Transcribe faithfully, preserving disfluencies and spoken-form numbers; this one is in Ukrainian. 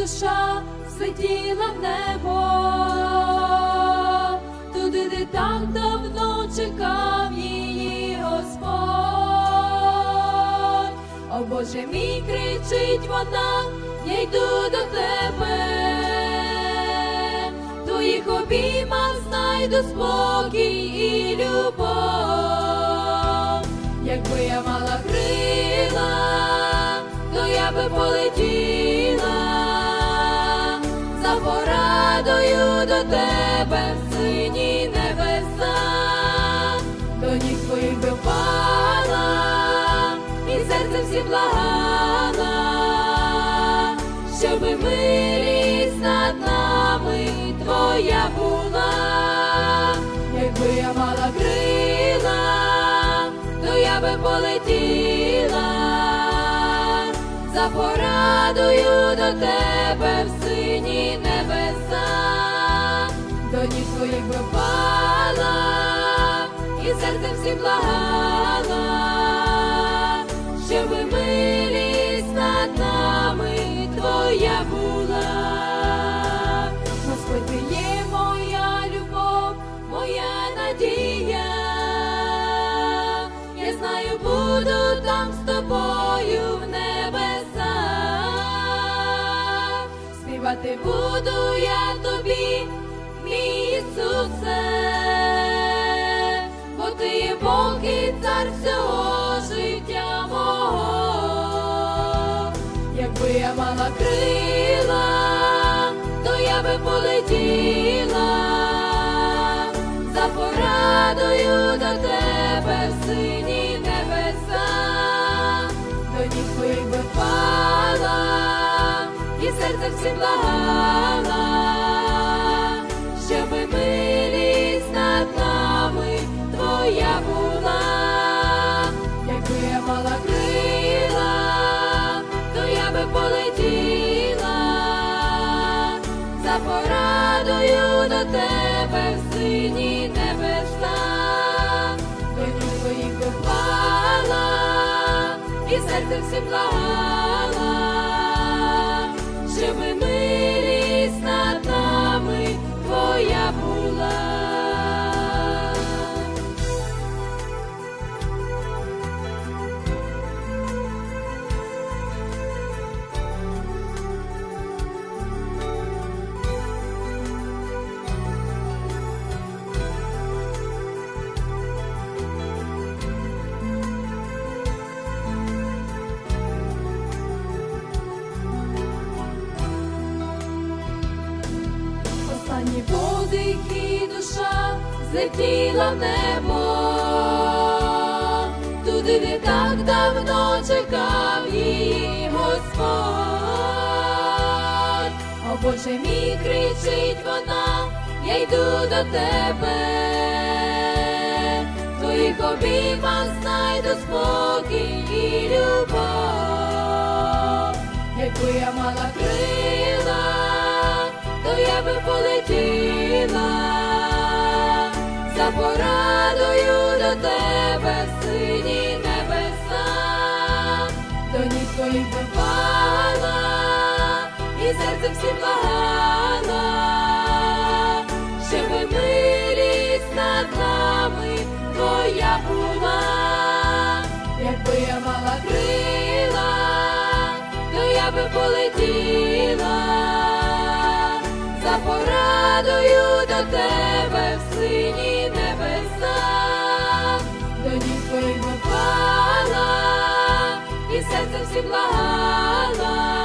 душа злетіла в небо, туди, де так давно чекав її Господь. О Боже мій, кричить вона, я йду до тебе, в твоїх обіймах знайду спокій і любов. Якби я мала крила, то я би полетіла за порадою до тебе в сині небеса, до ніг твоїх би впала і серце всі благала, щоби милість над нами твоя була. Якби я мала крила, то я би полетіла за порадою до тебе в сині небеса, до ніг твоїх би впала і серце всі благала, щоби милість над нами твоя була. Господь, ти є моя любов, моя надія, я знаю, буду там з тобою в небесах, співати буду я тобі, мій Ісусе, бо ти є Бог і цар всього життя мого. Якби я мала крила, то я би полетіла за порадою до тебе в сині небеса, до ніг твоїх би впала і серце всі благала, щоби милість над нами твоя була. Якби я мала крила, то я би полетіла за порадою до тебе в сині небеса, до ніг твоїх би впала і серце всі благала, щоби милість над нами твоя була. Останній подих і душа злетіла в небо, туди, де так давно чекав її Господь. О Боже мій, кричить вона, я йду до тебе, в твоїх обіймах знайду спокій і любов. Якби я мала крила, то я би полетіла за порадою до тебе в сині небеса, до ніг твоїх би впала і серце всі благала, щоби милість над нами твоя була. Якби я мала крила, то я би полетіла за порадою до тебе в сині небеса, до ніг твоїх би впала і серце всі благала,